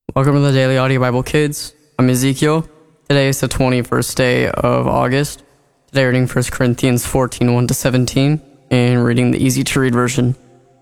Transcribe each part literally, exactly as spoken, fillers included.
Welcome to the Daily Audio Bible Kids. I'm Ezekiel. Today is the twenty-first day of August. Today reading First Corinthians fourteen, one to seventeen, and reading the easy-to-read version.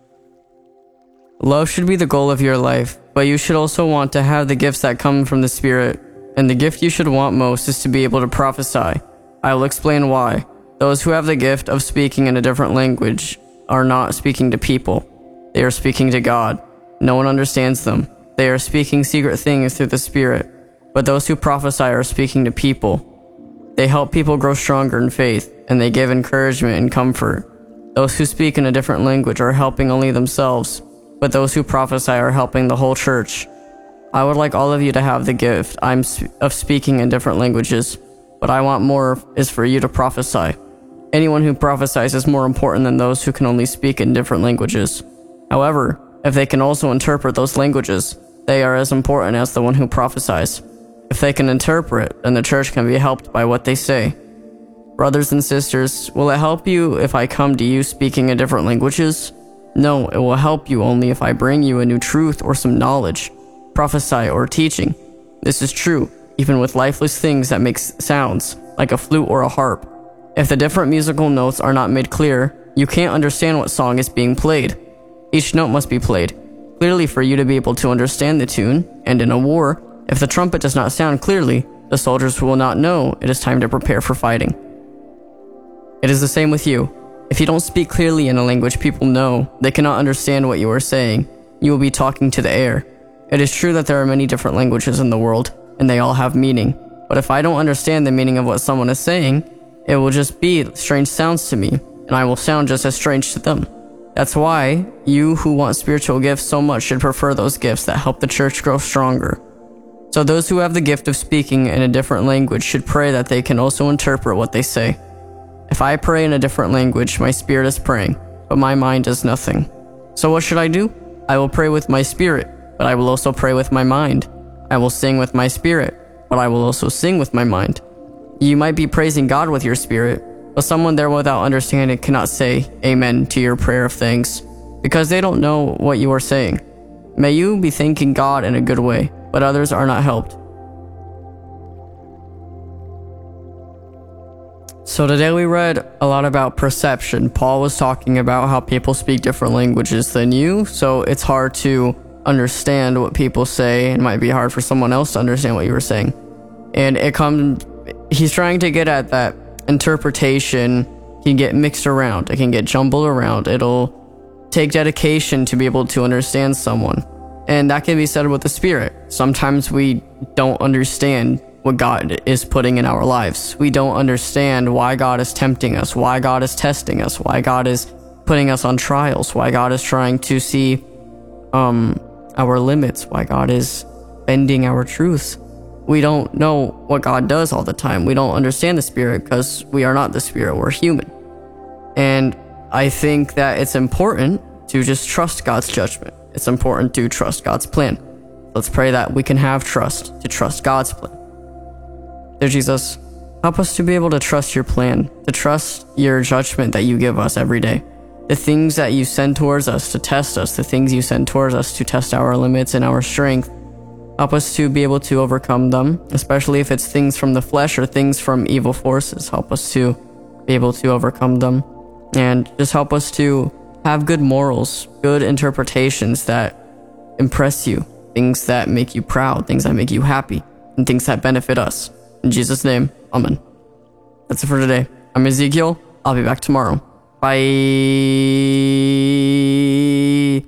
Love should be the goal of your life, but you should also want to have the gifts that come from the Spirit, and the gift you should want most is to be able to prophesy. I will explain why. Those who have the gift of speaking in a different language are not speaking to people. They are speaking to God. No one understands them. They are speaking secret things through the Spirit, but those who prophesy are speaking to people. They help people grow stronger in faith, and they give encouragement and comfort. Those who speak in a different language are helping only themselves, but those who prophesy are helping the whole church. I would like all of you to have the gift I'm of speaking in different languages, but I want more is for you to prophesy. Anyone who prophesies is more important than those who can only speak in different languages. However, if they can also interpret those languages, they are as important as the one who prophesies. If they can interpret, then the church can be helped by what they say. Brothers and sisters, will it help you if I come to you speaking in different languages? No, it will help you only if I bring you a new truth or some knowledge, prophesy or teaching. This is true, even with lifeless things that make sounds, like a flute or a harp. If the different musical notes are not made clear, you can't understand what song is being played. Each note must be played clearly for you to be able to understand the tune, and in a war, if the trumpet does not sound clearly, the soldiers will not know it is time to prepare for fighting. It is the same with you. If you don't speak clearly in a language people know, they cannot understand what you are saying. You will be talking to the air. It is true that there are many different languages in the world, and they all have meaning. But if I don't understand the meaning of what someone is saying, it will just be strange sounds to me, and I will sound just as strange to them. That's why you who want spiritual gifts so much should prefer those gifts that help the church grow stronger. So those who have the gift of speaking in a different language should pray that they can also interpret what they say. If I pray in a different language, my spirit is praying, but my mind does nothing. So what should I do? I will pray with my spirit, but I will also pray with my mind. I will sing with my spirit, but I will also sing with my mind. You might be praising God with your spirit, but someone there without understanding cannot say amen to your prayer of thanks, because they don't know what you are saying. May you be thanking God in a good way, but others are not helped. So today we read a lot about perception. Paul was talking about how people speak different languages than you, so it's hard to understand what people say. It might be hard for someone else to understand what you were saying. And it comes, he's trying to get at that interpretation can get mixed around. It can get jumbled around. It'll take dedication to be able to understand someone. And that can be said with the Spirit. Sometimes we don't understand what God is putting in our lives. We don't understand why God is tempting us, why God is testing us, why God is putting us on trials, why God is trying to see um, our limits, why God is bending our truths. We don't know what God does all the time. We don't understand the Spirit because we are not the Spirit, we're human. And I think that it's important to just trust God's judgment. It's important to trust God's plan. Let's pray that we can have trust to trust God's plan. Dear Jesus, help us to be able to trust your plan, to trust your judgment that you give us every day. The things that you send towards us to test us, the things you send towards us to test our limits and our strength. Help us to be able to overcome them, especially if it's things from the flesh or things from evil forces. Help us to be able to overcome them. And just help us to have good morals, good interpretations that impress you, things that make you proud, things that make you happy, and things that benefit us. In Jesus' name, amen. That's it for today. I'm Ezekiel. I'll be back tomorrow. Bye.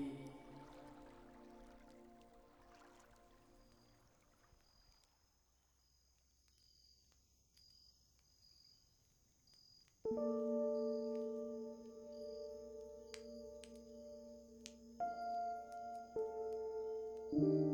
Thank you.